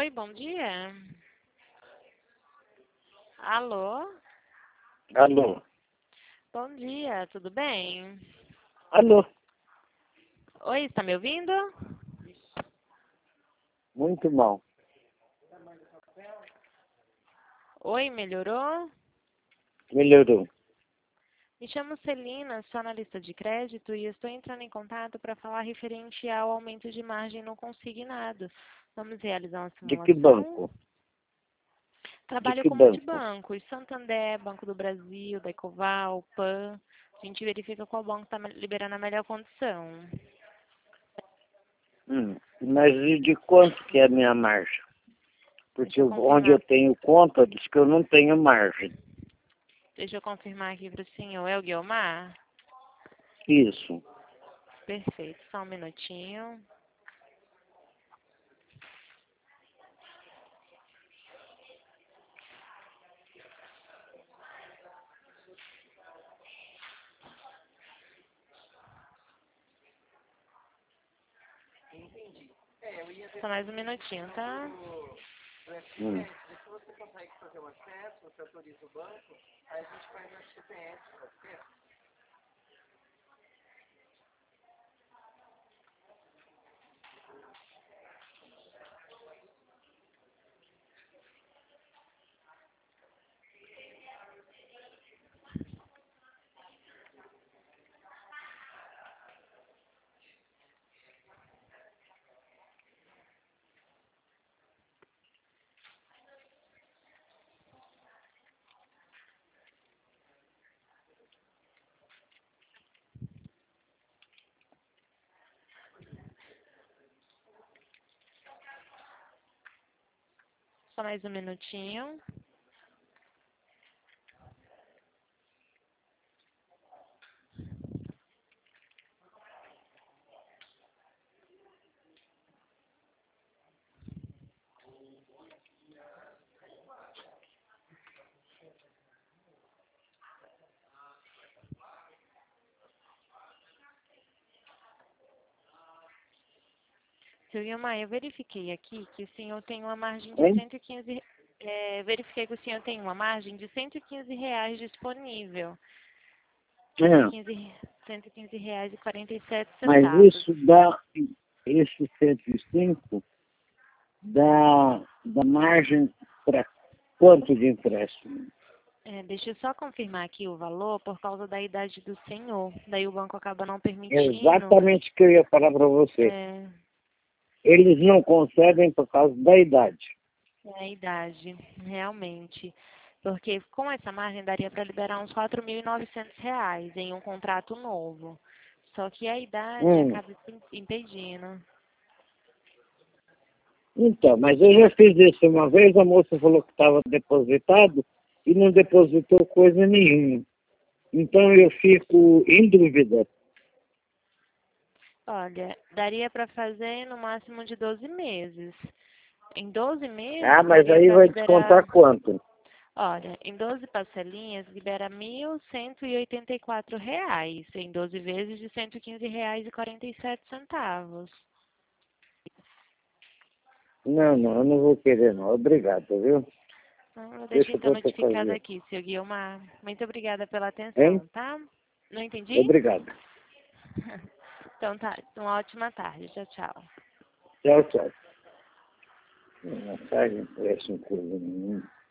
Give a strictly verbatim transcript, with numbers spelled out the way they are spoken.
Oi, bom dia. Alô? Alô? Bom dia, tudo bem? Alô? Oi, está me ouvindo? Muito mal. Oi, melhorou? Melhorou. Me chamo Celina, sou analista de crédito e estou entrando em contato para falar referente ao aumento de margem no consignado. Vamos realizar uma De que simulação? banco? De Trabalho que com banco? multibancos, Santander, Banco do Brasil, da Ecoval, Pan. A gente verifica qual banco está liberando a melhor condição. Hum, mas e de quanto que é a minha margem? Deixa Porque eu onde eu confirmar, tenho conta, diz que eu não tenho margem. deixa eu confirmar aqui para o senhor. É o Guilmar? Isso. Perfeito, só um minutinho. Só mais um minutinho, tá? Hum. Só mais um minutinho. Seu Guilmar, eu verifiquei aqui que o senhor tem uma margem de Hein? cento e quinze. É, verifiquei que o senhor tem uma margem de cento e quinze reais disponível. cento e É, quinze, cento e quinze reais e quarenta e sete mas centavos. isso dá, esse cento e cinco dá, dá margem para quanto de empréstimo? É, deixa eu só confirmar aqui o valor por causa da idade do senhor. Daí o banco acaba não É permitindo. exatamente o que eu ia falar para você. É, Eles não concedem por causa da idade. é a idade, realmente. Porque com essa margem daria para liberar uns quatro mil e novecentos reais em um contrato novo. Só que a idade Hum. acaba im- impedindo. Então, mas eu já fiz isso uma vez, a moça falou que estava depositado e não depositou coisa nenhuma. Então eu fico em dúvida. Olha, daria para fazer no máximo de doze meses. Em doze Ah, meses mas daria aí para vai descontar liberar. quanto? Olha, em doze parcelinhas libera mil cento e oitenta e quatro reais, em doze vezes de cento e quinze reais e quarenta e sete centavos. Não, não, eu não vou querer não. Obrigado, viu? Então, eu deixo Deixa então para outra notificado fazer. aqui, seu Guilmar. Muito obrigada pela Hein? atenção, tá? Não entendi? Obrigado. Então tá, uma ótima tarde. Tchau, tchau. Tchau, tchau. Mensagem parece um coisa nenhuma.